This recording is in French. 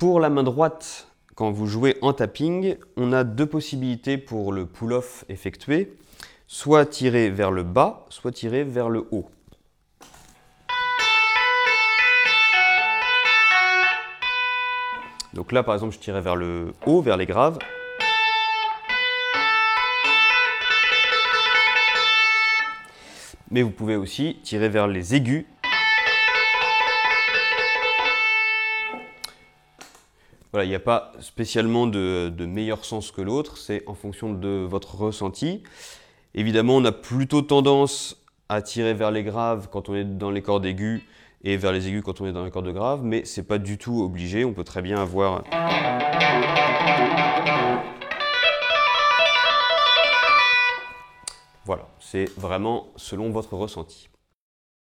Pour la main droite, quand vous jouez en tapping, on a deux possibilités pour le pull-off effectué, soit tirer vers le bas, soit tirer vers le haut. Donc là, par exemple, je tirais vers le haut, vers les graves. Mais vous pouvez aussi tirer vers les aigus. Voilà, il n'y a pas spécialement de meilleur sens que l'autre, c'est en fonction de votre ressenti. Évidemment, on a plutôt tendance à tirer vers les graves quand on est dans les cordes aiguës et vers les aigus quand on est dans les cordes graves, mais ce n'est pas du tout obligé, on peut très bien avoir... Voilà, c'est vraiment selon votre ressenti.